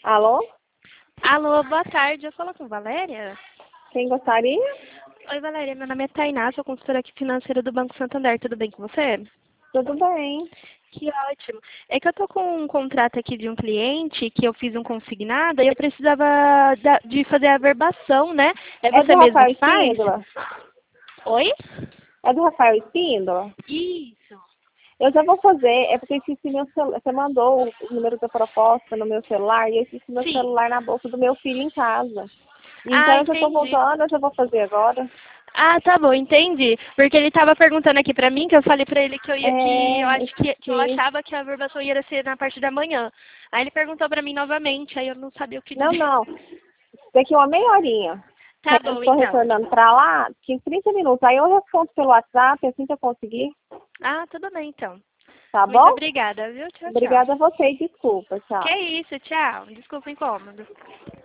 Alô? Alô, boa tarde. Eu falo com Valéria? Quem gostaria? Oi, Valéria. Meu nome é Tainá, sou consultora aqui financeira do Banco Santander. Tudo bem com você? Tudo bem. Que ótimo. É que eu tô com um contrato aqui de um cliente que eu fiz um consignado e eu precisava de fazer a averbação, né? É É você do mesmo Rafael que faz? Espíndola? Oi? É do Rafael Espíndola? Isso. Eu já vou fazer, é porque eu esqueci meu celular. Você mandou o número da proposta no meu celular e eu esqueci meu Sim. celular na bolsa do meu filho em casa. Então Ah, eu já estou entendi. voltando, eu já vou fazer agora. Ah, tá bom, entendi. Porque ele estava perguntando aqui pra mim, que eu falei pra ele que eu ia, que eu É, acho que eu sim. achava que a averbação ia ser na parte da manhã. Aí ele perguntou pra mim novamente, aí eu não sabia o que Não, dizer. não. Daqui uma meia horinha. Tá Eu bom, estou então. retornando para lá, que 30 minutos. Aí eu respondo pelo WhatsApp, assim que eu conseguir. Ah, tudo bem, então. Tá Muito bom? obrigada, viu? Tchau, tchau. Obrigada a você e desculpa. Que Tchau. é isso, tchau. Desculpa o incômodo.